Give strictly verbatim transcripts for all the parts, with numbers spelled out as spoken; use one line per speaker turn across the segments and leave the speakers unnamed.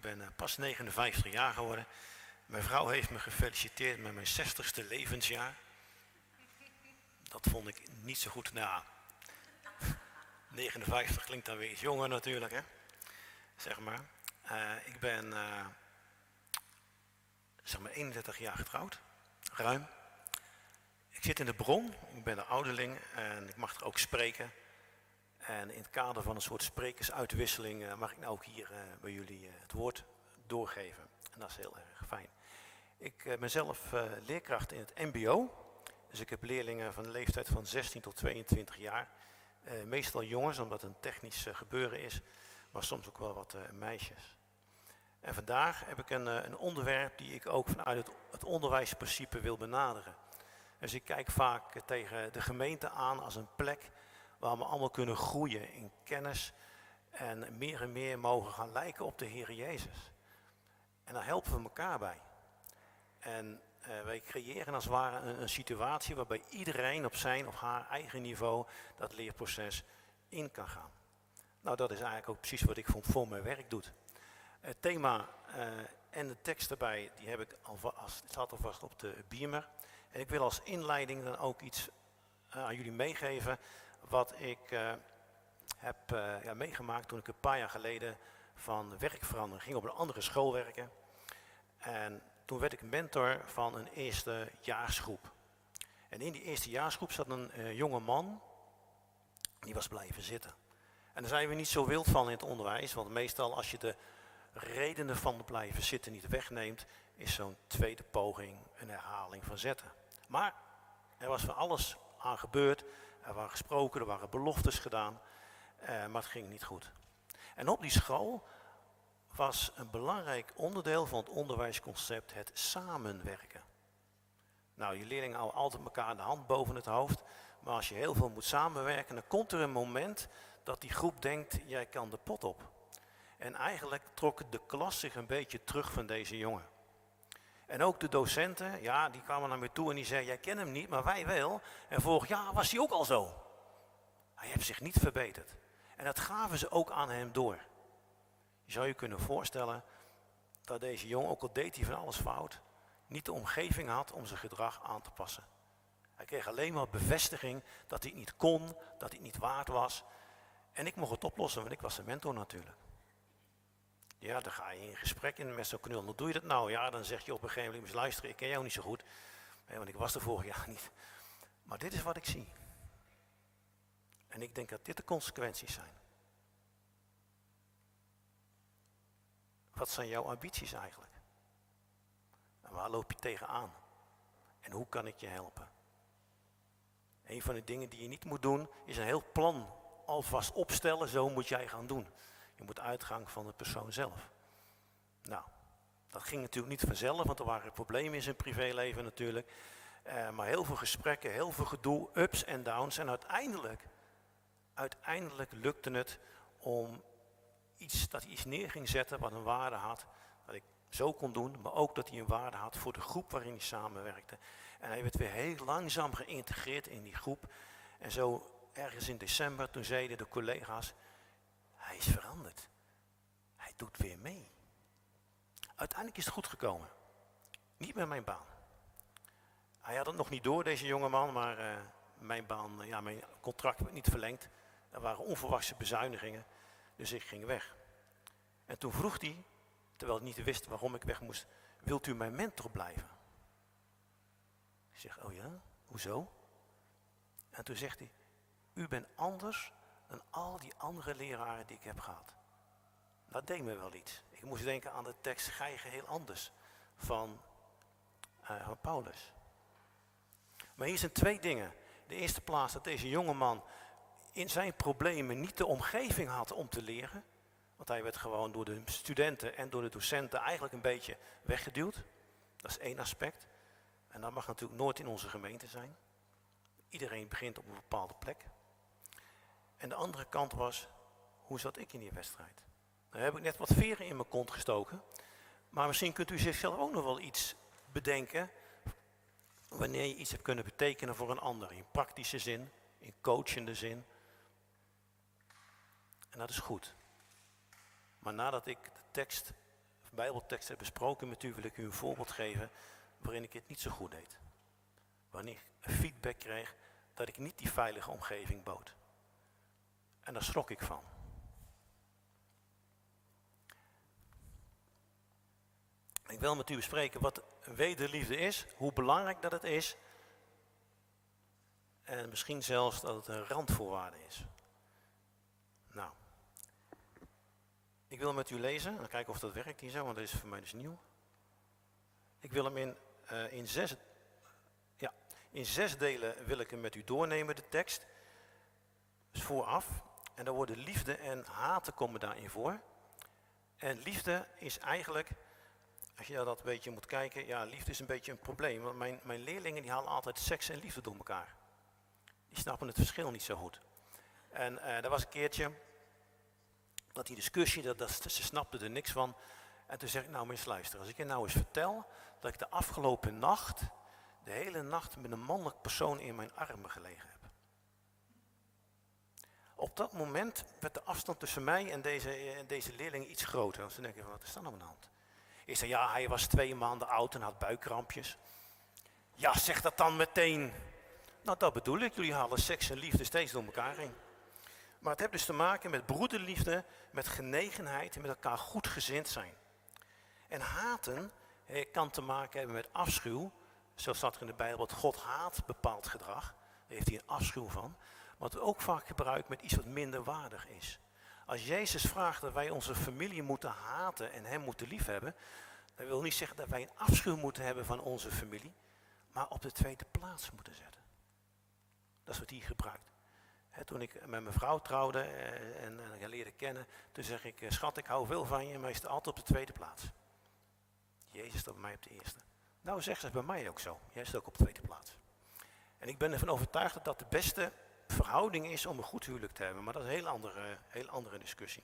ben uh, pas negenenvijftig jaar geworden. Mijn vrouw heeft me gefeliciteerd met mijn zestigste levensjaar. Dat vond ik niet zo goed. Nou, negenenvijftig klinkt dan weer iets jonger natuurlijk, hè? Zeg maar. Uh, ik ben uh, zeg maar eenendertig jaar getrouwd, ruim. Ik zit in de Bron, ik ben een ouderling en ik mag er ook spreken. En in het kader van een soort sprekersuitwisseling uh, mag ik nou ook hier uh, bij jullie uh, het woord doorgeven. En dat is heel erg fijn. Ik uh, ben zelf uh, leerkracht in het mbo. Dus ik heb leerlingen van de leeftijd van zestien tot tweeëntwintig jaar. Uh, meestal jongens, omdat het een technisch uh, gebeuren is. Maar soms ook wel wat uh, meisjes. En vandaag heb ik een, uh, een onderwerp die ik ook vanuit het, het onderwijsprincipe wil benaderen. Dus ik kijk vaak uh, tegen de gemeente aan als een plek waar we allemaal kunnen groeien in kennis en meer en meer mogen gaan lijken op de Heer Jezus. En daar helpen we elkaar bij. En uh, wij creëren als het ware een, een situatie waarbij iedereen op zijn of haar eigen niveau dat leerproces in kan gaan. Nou, dat is eigenlijk ook precies wat ik voor, voor mijn werk doe. Het thema uh, en de tekst erbij, die heb ik alvast, het staat alvast op de beamer. En ik wil als inleiding dan ook iets uh, aan jullie meegeven wat ik uh, heb uh, ja, meegemaakt toen ik een paar jaar geleden van werk veranderde. Ik ging op een andere school werken. En toen werd ik mentor van een eerste jaarsgroep. En in die eerste jaarsgroep zat een uh, jonge man, die was blijven zitten. En daar zijn we niet zo wild van in het onderwijs, want meestal als je de redenen van het blijven zitten niet wegneemt, is zo'n tweede poging een herhaling van zetten. Maar er was van alles aan gebeurd, er waren gesproken, er waren beloftes gedaan, eh, maar het ging niet goed. En op die school was een belangrijk onderdeel van het onderwijsconcept het samenwerken. Nou, je leerlingen houden altijd elkaar de hand boven het hoofd, maar als je heel veel moet samenwerken, dan komt er een moment dat die groep denkt, jij kan de pot op. En eigenlijk trok de klas zich een beetje terug van deze jongen. En ook de docenten, ja, die kwamen naar me toe en die zeiden, jij kent hem niet, maar wij wel. En vorig jaar was hij ook al zo. Hij heeft zich niet verbeterd. En dat gaven ze ook aan hem door. Je zou je kunnen voorstellen dat deze jongen, ook al deed hij van alles fout, niet de omgeving had om zijn gedrag aan te passen. Hij kreeg alleen maar bevestiging dat hij het niet kon, dat hij het niet waard was. En ik mocht het oplossen, want ik was de mentor natuurlijk. Ja, dan ga je in gesprek in met zo'n knul. Hoe doe je dat nou? Ja, dan zeg je op een gegeven moment, luister, ik ken jou niet zo goed. Nee, want ik was er vorig jaar niet. Maar dit is wat ik zie. En ik denk dat dit de consequenties zijn. Wat zijn jouw ambities eigenlijk? En waar loop je tegenaan? En hoe kan ik je helpen? Een van de dingen die je niet moet doen, is een heel plan alvast opstellen. Zo moet jij gaan doen. Je moet uitgaan van de persoon zelf. Nou, dat ging natuurlijk niet vanzelf, want er waren problemen in zijn privéleven natuurlijk. Uh, maar heel veel gesprekken, heel veel gedoe, ups en downs. En uiteindelijk, uiteindelijk lukte het om iets, dat hij iets neer ging zetten wat een waarde had. Dat ik zo kon doen, maar ook dat hij een waarde had voor de groep waarin hij samenwerkte. En hij werd weer heel langzaam geïntegreerd in die groep. En zo ergens in december, toen zeiden de collega's, hij is veranderd. Hij doet weer mee. Uiteindelijk is het goed gekomen. Niet met mijn baan. Hij had het nog niet door, deze jongeman, maar uh, mijn baan, uh, ja, mijn contract werd niet verlengd. Er waren onverwachte bezuinigingen, dus ik ging weg. En toen vroeg hij, terwijl hij niet wist waarom ik weg moest, wilt u mijn mentor blijven? Ik zeg, oh ja, hoezo? En toen zegt hij, u bent anders dan al die andere leraren die ik heb gehad. Dat deed me wel iets. Ik moest denken aan de tekst Gij geheel anders van, uh, van Paulus. Maar hier zijn twee dingen. De eerste plaats dat deze jongeman in zijn problemen niet de omgeving had om te leren. Want hij werd gewoon door de studenten en door de docenten eigenlijk een beetje weggeduwd. Dat is één aspect. En dat mag natuurlijk nooit in onze gemeente zijn. Iedereen begint op een bepaalde plek. En de andere kant was, hoe zat ik in die wedstrijd? Dan heb ik net wat veren in mijn kont gestoken. Maar misschien kunt u zichzelf ook nog wel iets bedenken wanneer je iets hebt kunnen betekenen voor een ander. In praktische zin, in coachende zin. En dat is goed. Maar nadat ik de tekst Bijbeltekst heb besproken met u, wil ik u een voorbeeld geven waarin ik het niet zo goed deed. Wanneer ik feedback kreeg dat ik niet die veilige omgeving bood. En daar schrok ik van. Ik wil met u bespreken wat wederliefde is, hoe belangrijk dat het is. En misschien zelfs dat het een randvoorwaarde is. Nou, ik wil met u lezen, dan kijken of dat werkt hier zo, want dat is voor mij dus nieuw. Ik wil hem in, uh, in, zes, ja, in zes delen wil ik hem met u doornemen, de tekst. Dus vooraf. En dan worden liefde en haten komen daarin voor. En liefde is eigenlijk, als je dat een beetje moet kijken, ja, liefde is een beetje een probleem. Want mijn, mijn leerlingen die halen altijd seks en liefde door elkaar. Die snappen het verschil niet zo goed. En uh, er was een keertje, dat die discussie, dat, dat, ze snapten er niks van. En toen zeg ik, nou eens luister, als ik je nou eens vertel dat ik de afgelopen nacht, de hele nacht met een mannelijk persoon in mijn armen gelegen heb. Op dat moment werd de afstand tussen mij en deze, deze leerling iets groter. Dus toen denk ik, wat is er nou aan de hand? Ik zei, ja, hij was twee maanden oud en had buikkrampjes. Ja, zeg dat dan meteen. Nou, dat bedoel ik. Jullie halen seks en liefde steeds door elkaar heen. Maar het heeft dus te maken met broederliefde, met genegenheid en met elkaar goed gezind zijn. En haten eh, kan te maken hebben met afschuw. Zo staat er in de Bijbel dat God haat bepaald gedrag. Daar heeft hij een afschuw van. Wat we ook vaak gebruiken met iets wat minder waardig is. Als Jezus vraagt dat wij onze familie moeten haten en hem moeten liefhebben, dat wil niet zeggen dat wij een afschuw moeten hebben van onze familie, maar op de tweede plaats moeten zetten. Dat is wat hij gebruikt. He, toen ik met mijn vrouw trouwde eh, en, en ik leerde kennen, toen zeg ik, schat, ik hou veel van je, maar je staat altijd op de tweede plaats. Jezus staat bij mij op de eerste. Nou, zegt ze bij mij ook zo. Jij staat ook op de tweede plaats. En ik ben ervan overtuigd dat dat de beste verhouding is om een goed huwelijk te hebben. Maar dat is een heel andere, heel andere discussie.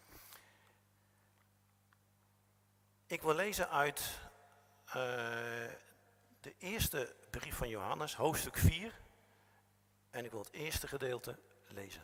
Ik wil lezen uit uh, de eerste brief van Johannes, hoofdstuk vier. En ik wil het eerste gedeelte lezen.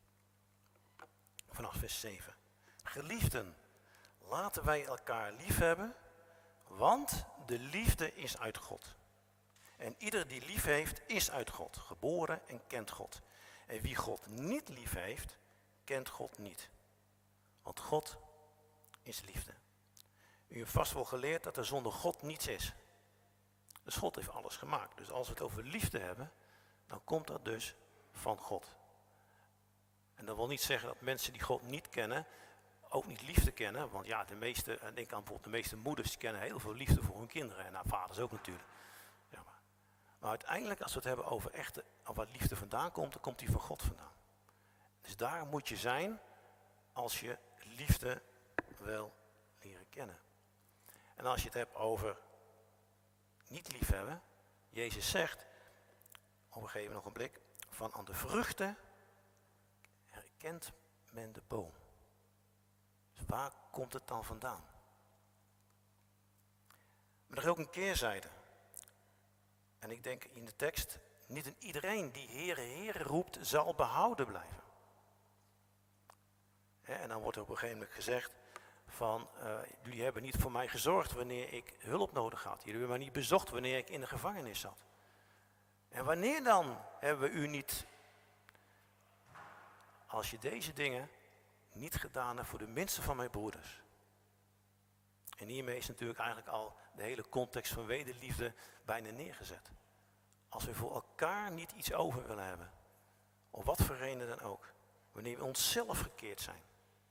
Vanaf vers zeven. Geliefden, laten wij elkaar lief hebben, want de liefde is uit God. En ieder die lief heeft, is uit God, geboren en kent God. En wie God niet lief heeft, kent God niet. Want God is liefde. U hebt vast wel geleerd dat er zonder God niets is. Dus God heeft alles gemaakt. Dus als we het over liefde hebben, dan komt dat dus van God. En dat wil niet zeggen dat mensen die God niet kennen, ook niet liefde kennen. Want ja, de meeste, denk aan bijvoorbeeld de meeste moeders, die kennen heel veel liefde voor hun kinderen. En haar vaders ook natuurlijk. Ja, maar, maar uiteindelijk, als we het hebben over echte, waar liefde vandaan komt, dan komt die van God vandaan. Dus daar moet je zijn als je liefde wil leren kennen. En als je het hebt over niet liefhebben, Jezus zegt, op een gegeven ogenblik, van aan de vruchten herkent men de boom. Dus waar komt het dan vandaan? Maar er is ook een keerzijde. En ik denk in de tekst, niet in iedereen die Heere, Heere roept, zal behouden blijven. En dan wordt er op een gegeven moment gezegd van, uh, jullie hebben niet voor mij gezorgd wanneer ik hulp nodig had. Jullie hebben mij niet bezocht wanneer ik in de gevangenis zat. En wanneer dan hebben we u niet, als je deze dingen niet gedaan hebt voor de minste van mijn broeders. En hiermee is natuurlijk eigenlijk al de hele context van wederliefde bijna neergezet. Als we voor elkaar niet iets over willen hebben, om wat voor reden dan ook, wanneer we onszelf gekeerd zijn.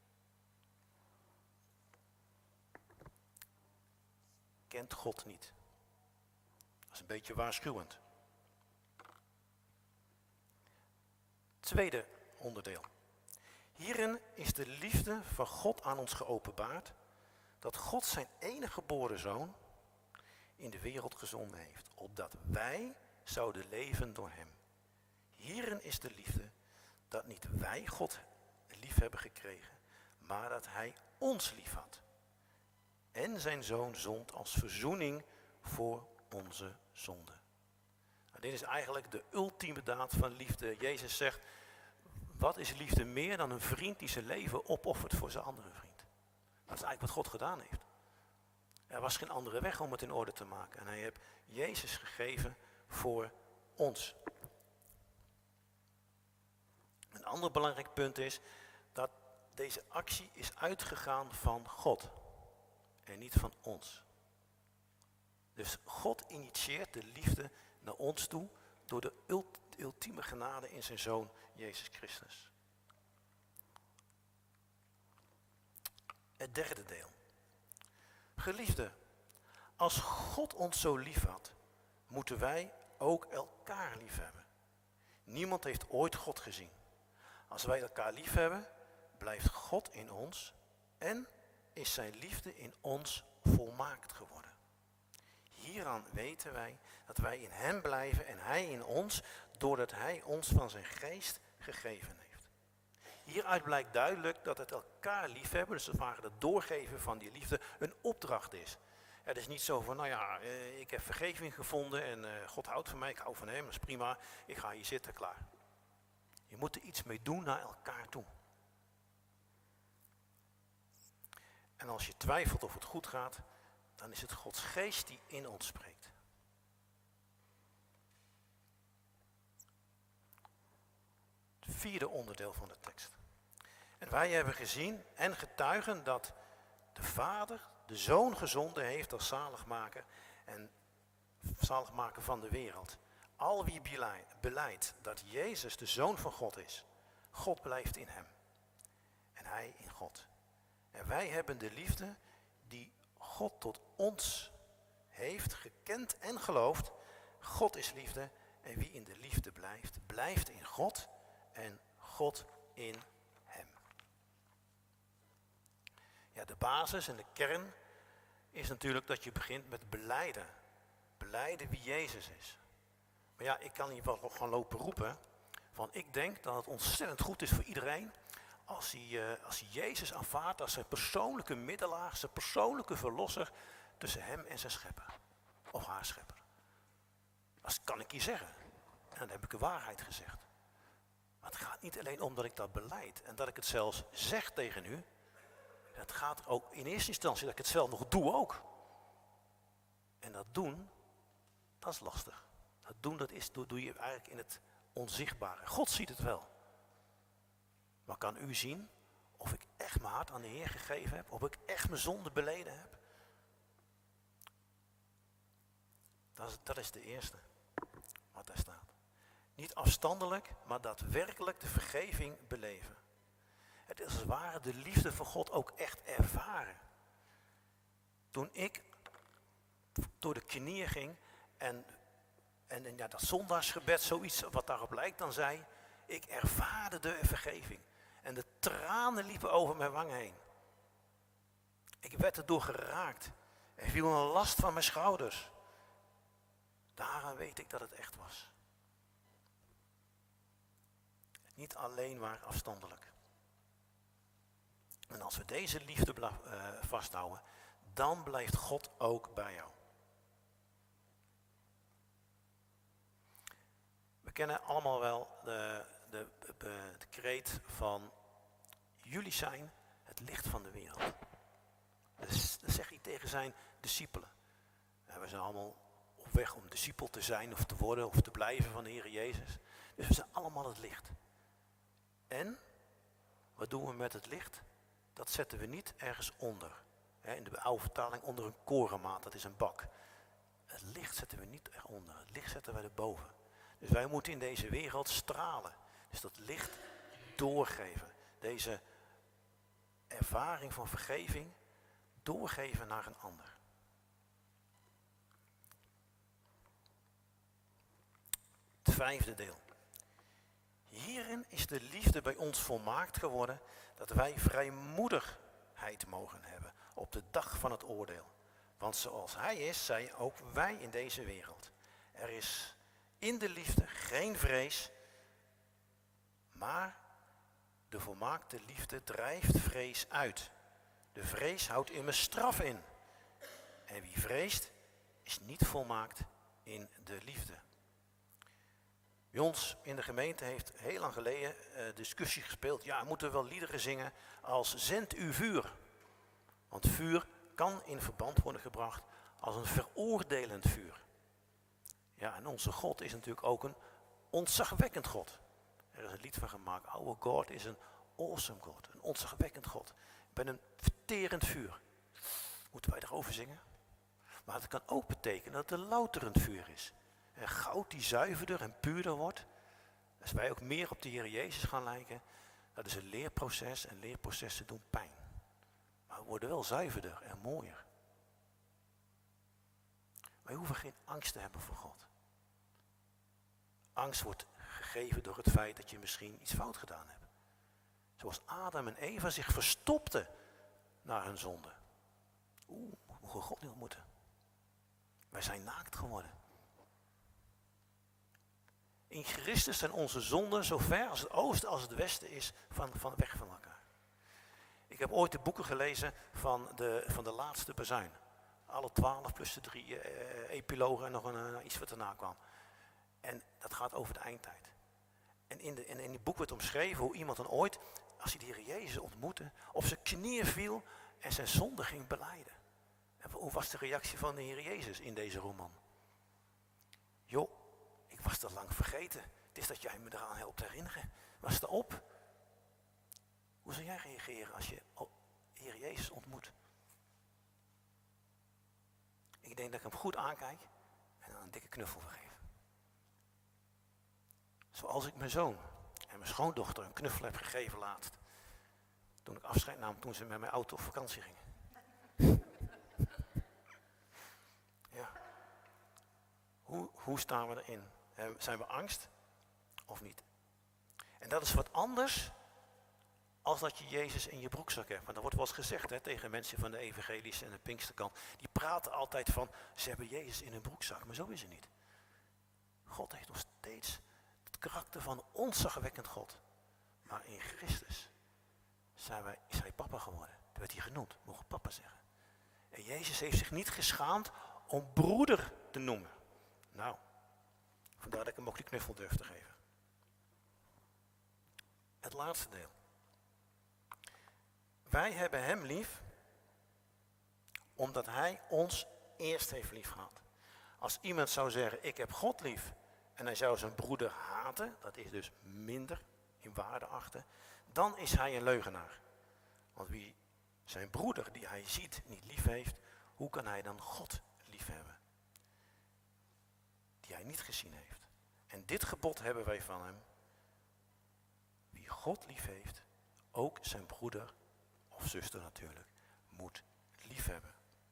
Kent God niet. Dat is een beetje waarschuwend. Tweede onderdeel. Hierin is de liefde van God aan ons geopenbaard, dat God zijn enige geboren zoon in de wereld gezonden heeft, opdat wij zouden leven door hem. Hierin is de liefde, dat niet wij God lief hebben gekregen, maar dat hij ons lief had. En zijn zoon zond als verzoening voor onze zonden. Nou, dit is eigenlijk de ultieme daad van liefde. Jezus zegt, wat is liefde meer dan een vriend die zijn leven opoffert voor zijn andere vriend? Dat is eigenlijk wat God gedaan heeft. Er was geen andere weg om het in orde te maken. En hij heeft Jezus gegeven voor ons. Een ander belangrijk punt is dat deze actie is uitgegaan van God en niet van ons. Dus God initieert de liefde naar ons toe door de ult- ultieme genade in zijn Zoon Jezus Christus. Het derde deel. Geliefden, als God ons zo lief had, moeten wij ook elkaar lief hebben. Niemand heeft ooit God gezien. Als wij elkaar lief hebben, blijft God in ons en is zijn liefde in ons volmaakt geworden. Hieraan weten wij dat wij in hem blijven en hij in ons, doordat hij ons van zijn geest gegeven heeft. Hieruit blijkt duidelijk dat het elkaar liefhebben, dus het ware het doorgeven van die liefde, een opdracht is. Het is niet zo van, nou ja, ik heb vergeving gevonden en God houdt van mij, ik hou van hem, dat is prima, ik ga hier zitten, klaar. Je moet er iets mee doen naar elkaar toe. En als je twijfelt of het goed gaat, dan is het Gods geest die in ons spreekt. Het vierde onderdeel van de tekst. En wij hebben gezien en getuigen dat de Vader de Zoon gezonden heeft als zaligmaker en zaligmaker van de wereld. Al wie belijdt dat Jezus de Zoon van God is, God blijft in hem en hij in God. En wij hebben de liefde die God tot ons heeft gekend en geloofd. God is liefde en wie in de liefde blijft, blijft in God en God in hem. Ja, de basis en de kern is natuurlijk dat je begint met belijden. Belijden wie Jezus is. Maar ja, ik kan hier wel nog gaan lopen roepen. Van ik denk dat het ontzettend goed is voor iedereen als hij, uh, als hij Jezus aanvaardt als zijn persoonlijke middelaar, zijn persoonlijke verlosser tussen hem en zijn schepper. Of haar schepper. Dat kan ik hier zeggen. En dan heb ik de waarheid gezegd. Maar het gaat niet alleen om dat ik dat belijd en dat ik het zelfs zeg tegen u. Het gaat ook in eerste instantie dat ik het zelf nog doe ook. En dat doen, dat is lastig. Dat doen, dat is, doe je eigenlijk in het onzichtbare. God ziet het wel. Maar kan u zien of ik echt mijn hart aan de Heer gegeven heb? Of ik echt mijn zonde beleden heb? Dat is, dat is de eerste wat daar staat. Niet afstandelijk, maar daadwerkelijk de vergeving beleven. Het is als het ware de liefde van God ook echt ervaren. Toen ik door de knieën ging en, en, en ja, dat zondaarsgebed, zoiets wat daarop lijkt, dan zei, ik ervaarde de vergeving. En de tranen liepen over mijn wang heen. Ik werd erdoor geraakt. Er viel een last van mijn schouders. Daaraan weet ik dat het echt was. Niet alleen maar afstandelijk. En als we deze liefde bla- uh, vasthouden, dan blijft God ook bij jou. We kennen allemaal wel de, de, de, de, de kreet van jullie zijn het licht van de wereld. Dus, dat zegt hij tegen zijn discipelen. En we zijn allemaal op weg om discipel te zijn of te worden of te blijven van de Heer Jezus. Dus we zijn allemaal het licht. En, wat doen we met het licht? Dat zetten we niet ergens onder. In de oude vertaling onder een korenmaat, dat is een bak. Het licht zetten we niet eronder, het licht zetten we erboven. Dus wij moeten in deze wereld stralen. Dus dat licht doorgeven. Deze ervaring van vergeving doorgeven naar een ander. Het vijfde deel. Hierin is de liefde bij ons volmaakt geworden, dat wij vrijmoedigheid mogen hebben op de dag van het oordeel. Want zoals hij is, zijn ook wij in deze wereld. Er is in de liefde geen vrees, maar de volmaakte liefde drijft vrees uit. De vrees houdt immers straf in. En wie vreest, is niet volmaakt in de liefde. Bij ons in de gemeente heeft heel lang geleden uh, discussie gespeeld. Ja, moeten we wel liederen zingen als zend uw vuur. Want vuur kan in verband worden gebracht als een veroordelend vuur. Ja, en onze God is natuurlijk ook een ontzagwekkend God. Er is een lied van gemaakt. Our God is een awesome God. Een ontzagwekkend God. Ik ben een verterend vuur. Moeten wij erover zingen? Maar het kan ook betekenen dat het een louterend vuur is. En goud die zuiverder en puurder wordt. Als wij ook meer op de Heer Jezus gaan lijken. Dat is een leerproces en leerprocessen doen pijn. Maar we worden wel zuiverder en mooier. Wij hoeven geen angst te hebben voor God. Angst wordt gegeven door het feit dat je misschien iets fout gedaan hebt. Zoals Adam en Eva zich verstopten na hun zonde. Oeh, we mogen God niet ontmoeten. Wij zijn naakt geworden. In Christus zijn onze zonden zo ver als het oosten als het westen is van, van weg van elkaar. Ik heb ooit de boeken gelezen van de, van de laatste bazuin. Alle twaalf plus de drie uh, epilogen en nog een, uh, iets wat erna kwam. En dat gaat over de eindtijd. En in, de, en in die boek wordt omschreven hoe iemand dan ooit, als hij de Heer Jezus ontmoette, op zijn knieën viel en zijn zonde ging belijden. En hoe was de reactie van de Heer Jezus in deze roman? Joh, ik was te lang vergeten. Het is dat jij me eraan helpt herinneren. Was er op? Hoe zou jij reageren als je de Heer Jezus ontmoet? Ik denk dat ik hem goed aankijk en dan een dikke knuffel vergeef. Zoals ik mijn zoon en mijn schoondochter een knuffel heb gegeven laatst. Toen ik afscheid nam, toen ze met mijn auto op vakantie gingen. Ja. Hoe, hoe staan we erin? Zijn we angst of niet? En dat is wat anders als dat je Jezus in je broekzak hebt. Want dat wordt wel eens gezegd hè, tegen mensen van de evangelische en de Pinksterkant. Die praten altijd van, ze hebben Jezus in hun broekzak. Maar zo is het niet. God heeft nog steeds het karakter van een ontzagwekkend God. Maar in Christus zijn wij, is hij papa geworden. Dat werd hij genoemd, mogen papa zeggen. En Jezus heeft zich niet geschaamd om broeder te noemen. Nou, vandaar dat ik hem ook die knuffel durf te geven. Het laatste deel. Wij hebben hem lief, omdat hij ons eerst heeft lief gehad. Als iemand zou zeggen, ik heb God lief, en hij zou zijn broeder haten, dat is dus minder in waarde achten, dan is hij een leugenaar. Want wie zijn broeder die hij ziet niet lief heeft, hoe kan hij dan God lief hebben? Die hij niet gezien heeft. En dit gebod hebben wij van hem. Wie God lief heeft, ook zijn broeder of zuster natuurlijk, moet lief hebben.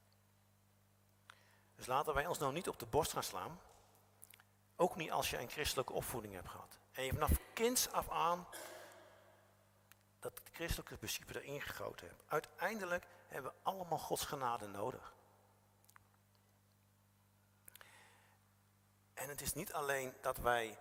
Dus laten wij ons nou niet op de borst gaan slaan. Ook niet als je een christelijke opvoeding hebt gehad. En je vanaf kinds af aan dat het christelijke principe erin gegoten hebt. Uiteindelijk hebben we allemaal Gods genade nodig. En het is niet alleen dat wij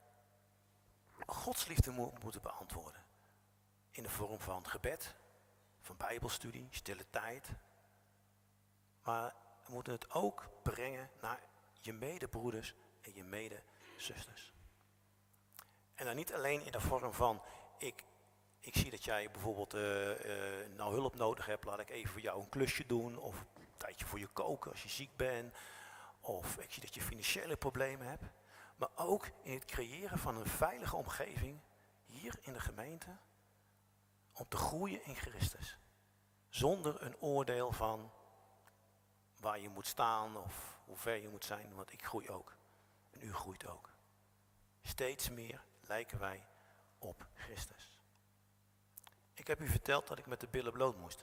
Gods liefde mo- moeten beantwoorden. In de vorm van gebed, van bijbelstudie, stille tijd. Maar we moeten het ook brengen naar je medebroeders en je medezusters. En dan niet alleen in de vorm van, ik, ik zie dat jij bijvoorbeeld uh, uh, nou hulp nodig hebt, laat ik even voor jou een klusje doen, of een tijdje voor je koken als je ziek bent, of ik zie dat je financiële problemen hebt. Maar ook in het creëren van een veilige omgeving, hier in de gemeente, om te groeien in Christus. Zonder een oordeel van waar je moet staan of hoe ver je moet zijn, want ik groei ook. En u groeit ook. Steeds meer lijken wij op Christus. Ik heb u verteld dat ik met de billen bloot moest.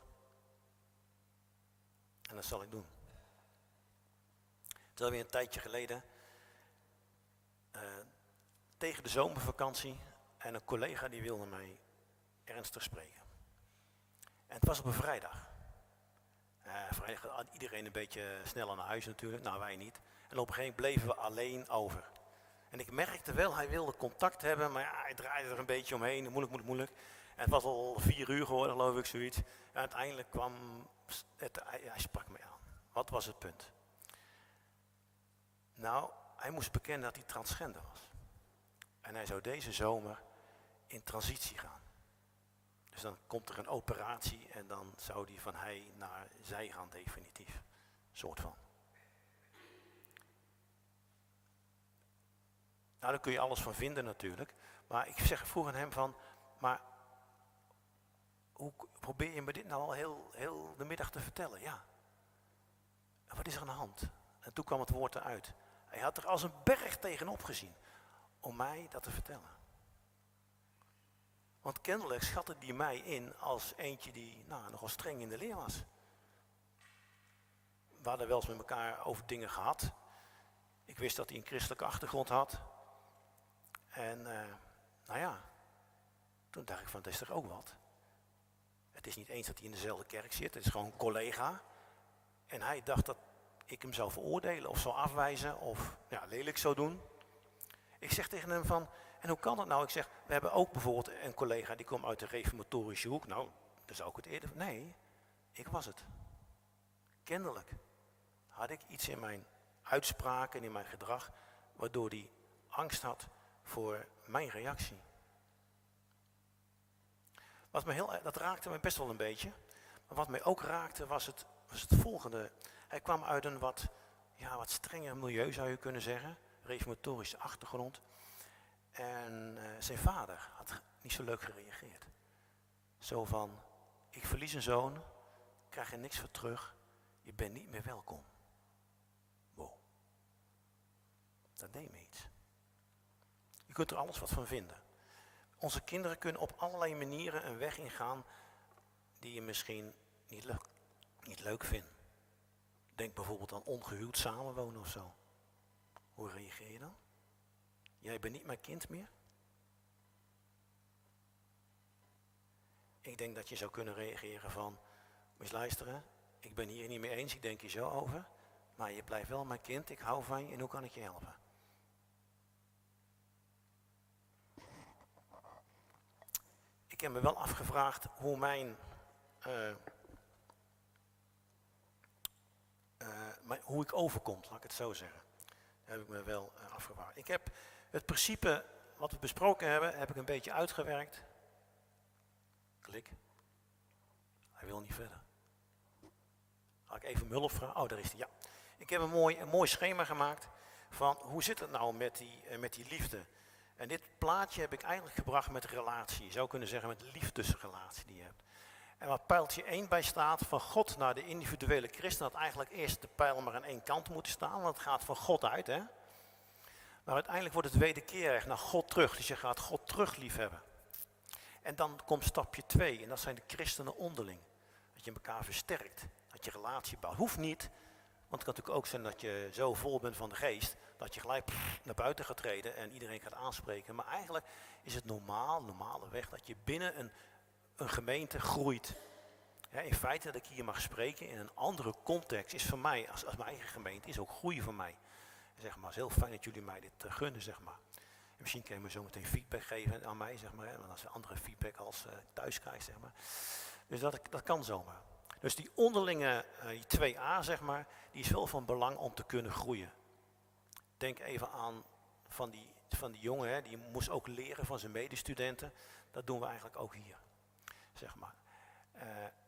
En dat zal ik doen. Het is alweer een tijdje geleden. Uh, tegen de zomervakantie. En een collega die wilde mij ernstig spreken. En het was op een vrijdag. Uh, vrijdag had iedereen een beetje sneller naar huis natuurlijk. Nou, wij niet. En op een gegeven moment bleven we alleen over. En ik merkte wel, hij wilde contact hebben, maar ja, hij draaide er een beetje omheen. Moeilijk, moeilijk, moeilijk. En het was al vier uur geworden, geloof ik, zoiets. En uiteindelijk kwam, het, hij, hij sprak me aan. Wat was het punt? Nou, hij moest bekennen dat hij transgender was. En hij zou deze zomer in transitie gaan. Dus dan komt er een operatie en dan zou die van hij naar zij gaan definitief. Soort van. Nou, daar kun je alles van vinden natuurlijk. Maar ik zeg, vroeg aan hem van, maar hoe probeer je me dit nou al heel, heel de middag te vertellen? Ja. En wat is er aan de hand? En toen kwam het woord eruit. Hij had er als een berg tegenop gezien om mij dat te vertellen. Want kennelijk schatte die mij in als eentje die nou, nogal streng in de leer was. We hadden wel eens met elkaar over dingen gehad. Ik wist dat hij een christelijke achtergrond had. En uh, nou ja, toen dacht ik van, dat is toch ook wat. Het is niet eens dat hij in dezelfde kerk zit, het is gewoon een collega. En hij dacht dat ik hem zou veroordelen of zou afwijzen of ja, lelijk zou doen. Ik zeg tegen hem van, en hoe kan dat nou? Ik zeg, we hebben ook bijvoorbeeld een collega die komt uit de reformatorische hoek. Nou, dan zou ik het eerder... Nee, ik was het. Kennelijk had ik iets in mijn uitspraken en in mijn gedrag, waardoor hij angst had voor mijn reactie. Wat me heel, dat raakte me best wel een beetje. Maar wat mij ook raakte was het, was het volgende. Hij kwam uit een wat, ja, wat strenger milieu, zou je kunnen zeggen. Reformatorische achtergrond. En uh, zijn vader had niet zo leuk gereageerd. Zo van, ik verlies een zoon, krijg er niks voor terug, je bent niet meer welkom. Wow. Dat deed me iets. Je kunt er alles wat van vinden. Onze kinderen kunnen op allerlei manieren een weg ingaan die je misschien niet leuk, niet leuk vindt. Denk bijvoorbeeld aan ongehuwd samenwonen of zo. Hoe reageer je dan? Jij bent niet mijn kind meer? Ik denk dat je zou kunnen reageren van, moet je eens luisteren, ik ben hier niet mee eens, ik denk hier zo over, maar je blijft wel mijn kind, ik hou van je en hoe kan ik je helpen? Ik heb me wel afgevraagd hoe mijn, uh, uh, mijn hoe ik overkom, laat ik het zo zeggen. Dat heb ik me wel uh, afgevraagd. Ik heb het principe wat we besproken hebben, heb ik een beetje uitgewerkt. Klik. Hij wil niet verder. Ga ik even Mulder vragen? Oh, daar is hij. Ja. Ik heb een mooi, een mooi schema gemaakt van hoe zit het nou met die, uh, met die liefde. En dit plaatje heb ik eigenlijk gebracht met relatie. Je zou kunnen zeggen met liefdesrelatie die je hebt. En waar pijltje één bij staat, van God naar de individuele christen, had eigenlijk eerst de pijl maar aan één kant moeten staan, want het gaat van God uit, hè. Maar uiteindelijk wordt het wederkerig naar God terug, dus je gaat God terug liefhebben. En dan komt stapje twee, en dat zijn de christenen onderling. Dat je elkaar versterkt, dat je relatie bouwt. Hoeft niet, want het kan natuurlijk ook zijn dat je zo vol bent van de geest, dat je gelijk pff, naar buiten gaat treden en iedereen gaat aanspreken. Maar eigenlijk is het normaal, normale weg, dat je binnen een, een gemeente groeit. Ja, in feite dat ik hier mag spreken in een andere context is voor mij, als, als mijn eigen gemeente, is ook groei voor mij. Zeg maar, het is heel fijn dat jullie mij dit uh, gunnen, zeg maar. En misschien kun je me zo meteen feedback geven aan mij, zeg maar. Hè, want als je andere feedback als uh, thuis krijgt, zeg maar. Dus dat, dat kan zomaar. Dus die onderlinge, uh, die twee a, zeg maar, die is wel van belang om te kunnen groeien. Denk even aan van die, van die jongen, hè, die moest ook leren van zijn medestudenten. Dat doen we eigenlijk ook hier, zeg maar. Uh,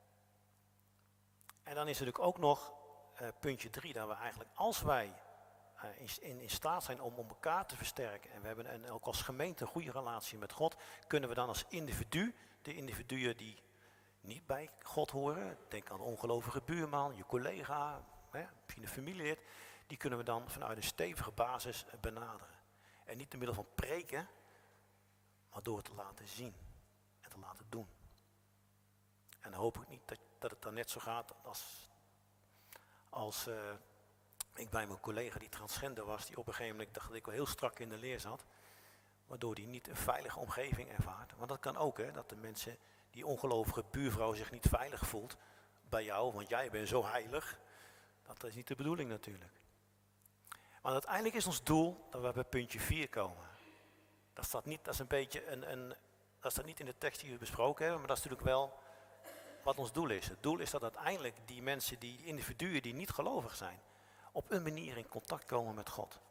en dan is er natuurlijk ook nog uh, puntje drie, dat we eigenlijk als wij uh, in, in, in staat zijn om, om elkaar te versterken en we hebben een, ook als gemeente een goede relatie met God, kunnen we dan als individu, de individuen die niet bij God horen, denk aan de ongelovige buurman, je collega, hè, misschien een familielid, die kunnen we dan vanuit een stevige basis benaderen. En niet door middel van preken, maar door het te laten zien en te laten doen. En dan hoop ik niet dat, dat het dan net zo gaat als, als uh, ik bij mijn collega die transgender was, die op een gegeven moment dacht dat ik wel heel strak in de leer zat, waardoor die niet een veilige omgeving ervaart. Want dat kan ook, hè, dat de mensen, die ongelovige buurvrouw zich niet veilig voelt bij jou, want jij bent zo heilig. Dat is niet de bedoeling natuurlijk. Maar uiteindelijk is ons doel dat we bij puntje vier komen. Dat staat niet, dat is een beetje een, een, dat staat niet in de tekst die we besproken hebben, maar dat is natuurlijk wel wat ons doel is. Het doel is dat uiteindelijk die mensen, die individuen die niet gelovig zijn, op een manier in contact komen met God.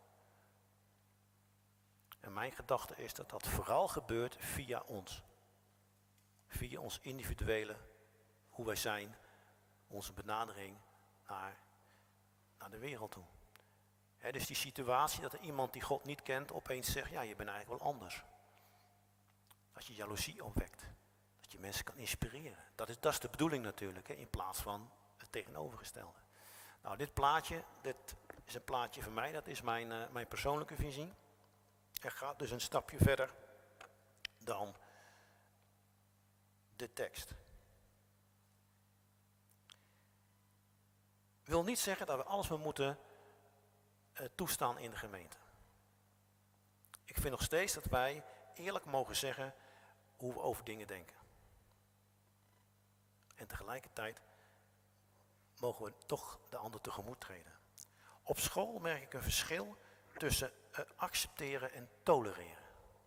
En mijn gedachte is dat dat vooral gebeurt via ons. via ons individuele, hoe wij zijn, onze benadering naar, naar de wereld toe. He, dus die situatie dat er iemand die God niet kent opeens zegt, ja, je bent eigenlijk wel anders. Dat je jaloezie opwekt. Dat je mensen kan inspireren. Dat is, dat is de bedoeling natuurlijk, he, in plaats van het tegenovergestelde. Nou, dit plaatje, dit is een plaatje van mij, dat is mijn, uh, mijn persoonlijke visie. Er gaat dus een stapje verder dan de tekst. Wil niet zeggen dat we alles maar moeten uh, toestaan in de gemeente. Ik vind nog steeds dat wij eerlijk mogen zeggen hoe we over dingen denken. En tegelijkertijd mogen we toch de ander tegemoet treden. Op school merk ik een verschil tussen uh, accepteren en tolereren.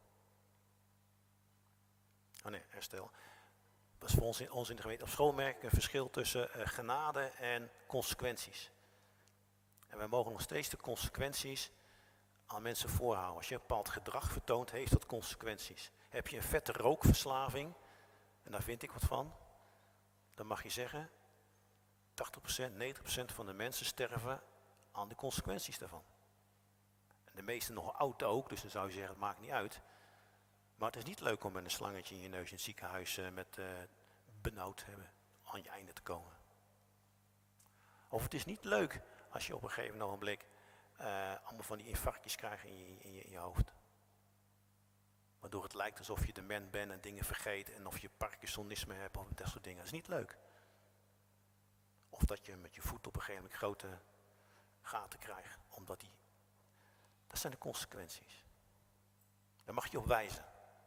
Oh nee, herstel. Dat is voor ons in, ons in de gemeente. Op school merk ik een verschil tussen uh, genade en consequenties. En wij mogen nog steeds de consequenties aan mensen voorhouden. Als je een bepaald gedrag vertoont, heeft dat consequenties. Heb je een vette rookverslaving, en daar vind ik wat van, dan mag je zeggen, tachtig procent, negentig procent van de mensen sterven aan de consequenties daarvan. En de meesten nog oud ook, dus dan zou je zeggen, het maakt niet uit. Maar het is niet leuk om met een slangetje in je neus in het ziekenhuis uh, met uh, benauwd hebben aan je einde te komen. Of het is niet leuk als je op een gegeven ogenblik uh, allemaal van die infarctjes krijgt in je, in, je, in je hoofd. Waardoor het lijkt alsof je dement bent en dingen vergeet en of je Parkinsonisme hebt of dat soort dingen. Dat is niet leuk. Of dat je met je voet op een gegeven moment grote gaten krijgt, omdat die... Dat zijn de consequenties. Daar mag je op wijzen.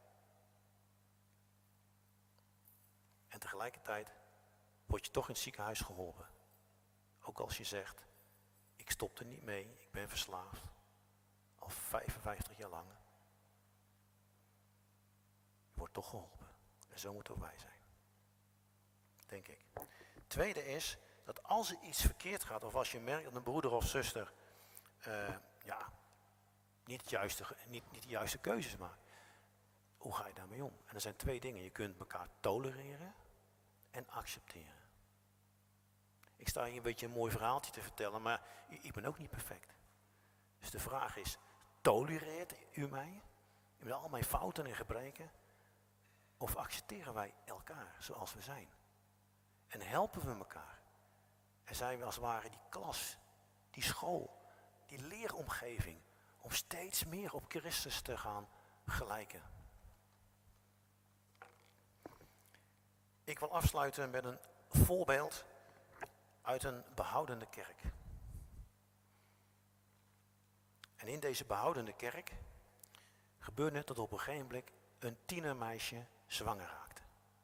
En tegelijkertijd word je toch in het ziekenhuis geholpen. Ook als je zegt, ik stop er niet mee, ik ben verslaafd. Al vijfenvijftig jaar lang. Je wordt toch geholpen. En zo moeten wij zijn. Denk ik. Tweede is, dat als er iets verkeerd gaat, of als je merkt dat een broeder of zuster uh, ja, niet, het juiste, niet, niet de juiste keuzes maakt. Hoe ga je daarmee om? En er zijn twee dingen. Je kunt elkaar tolereren en accepteren. Ik sta hier een beetje een mooi verhaaltje te vertellen, maar ik ben ook niet perfect. Dus de vraag is, tolereert u mij? Met al mijn fouten en gebreken? Of accepteren wij elkaar zoals we zijn? En helpen we elkaar? En zijn we als het ware die klas, die school, die leeromgeving, om steeds meer op Christus te gaan gelijken. Ik wil afsluiten met een voorbeeld uit een behoudende kerk. En in deze behoudende kerk gebeurde het dat op een gegeven moment een tienermeisje zwanger raakte.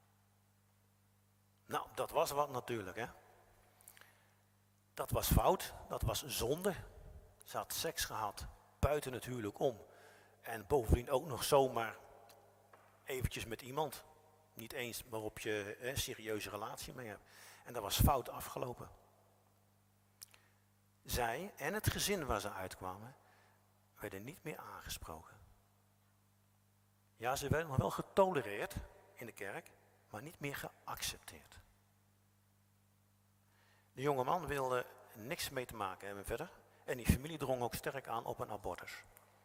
Nou, dat was wat natuurlijk, hè. Dat was fout, dat was zonde. Ze had seks gehad buiten het huwelijk om. En bovendien ook nog zomaar eventjes met iemand. Niet eens waarop je een serieuze relatie mee hebt. En dat was fout afgelopen. Zij en het gezin waar ze uitkwamen, werden niet meer aangesproken. Ja, ze werden nog wel getolereerd in de kerk, maar niet meer geaccepteerd. De jonge man wilde niks mee te maken hebben verder. En die familie drong ook sterk aan op een abortus.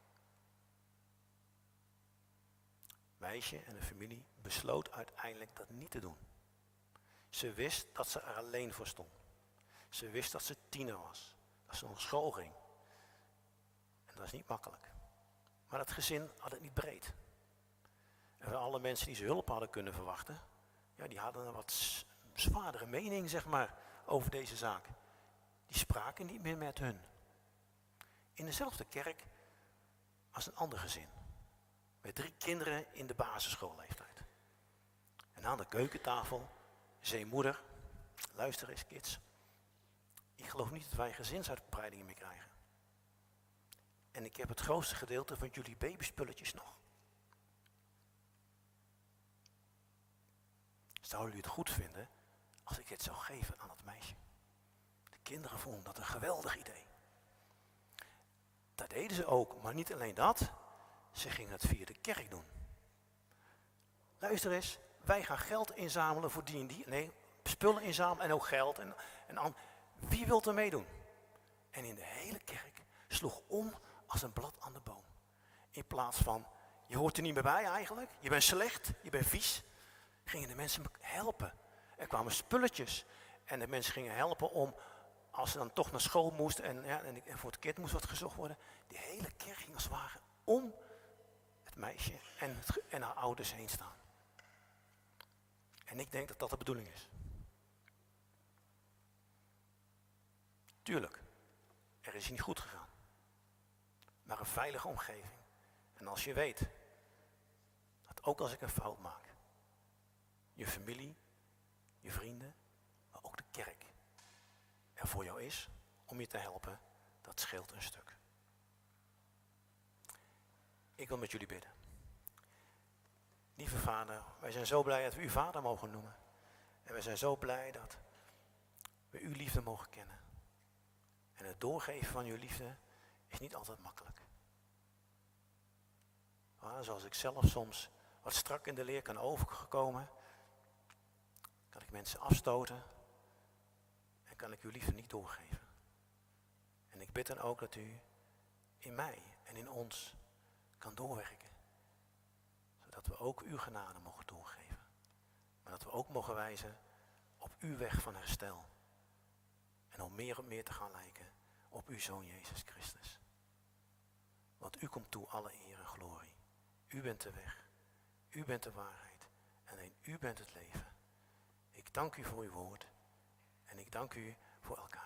Meisje en de familie besloot uiteindelijk dat niet te doen. Ze wist dat ze er alleen voor stond. Ze wist dat ze tiener was. Dat ze naar school ging. En dat is niet makkelijk. Maar het gezin had het niet breed. En van alle mensen die ze hulp hadden kunnen verwachten, ja, die hadden een wat zwaardere mening, zeg maar, over deze zaak. Die spraken niet meer met hun. In dezelfde kerk als een ander gezin. Met drie kinderen in de basisschoolleeftijd. En aan de keukentafel zei moeder, luister eens kids. Ik geloof niet dat wij gezinsuitbreidingen meer krijgen. En ik heb het grootste gedeelte van jullie babyspulletjes nog. Zouden jullie het goed vinden als ik dit zou geven aan dat meisje? De kinderen vonden dat een geweldig idee. Dat deden ze ook, maar niet alleen dat. Ze gingen het via de kerk doen. Luister eens, wij gaan geld inzamelen voor die en die. Nee, spullen inzamelen en ook geld. En, en an, wie wilt er meedoen? En in de hele kerk sloeg om als een blad aan de boom. In plaats van, je hoort er niet meer bij eigenlijk. Je bent slecht, je bent vies. Gingen de mensen helpen. Er kwamen spulletjes. En de mensen gingen helpen om, als ze dan toch naar school moesten. En, ja, en, en voor het kind moest wat gezocht worden. Die hele kerk ging als het ware om het meisje en, het, en haar ouders heen staan. En ik denk dat dat de bedoeling is. Tuurlijk, er is niet goed gegaan. Maar een veilige omgeving. En als je weet, dat ook als ik een fout maak, je familie, je vrienden, maar ook de kerk er voor jou is om je te helpen, dat scheelt een stuk. Ik wil met jullie bidden. Lieve Vader, wij zijn zo blij dat we u Vader mogen noemen. En wij zijn zo blij dat we uw liefde mogen kennen. En het doorgeven van uw liefde is niet altijd makkelijk. Maar zoals ik zelf soms wat strak in de leer kan overkomen, kan ik mensen afstoten en kan ik uw liefde niet doorgeven. En ik bid dan ook dat u in mij en in ons kan doorwerken. Zodat we ook uw genade mogen doorgeven. Maar dat we ook mogen wijzen op uw weg van herstel. En om meer en meer te gaan lijken op uw Zoon Jezus Christus. Want u komt toe alle eer en glorie. U bent de weg. U bent de waarheid. En alleen u bent het leven. Ik dank u voor uw woord. En ik dank u voor elkaar.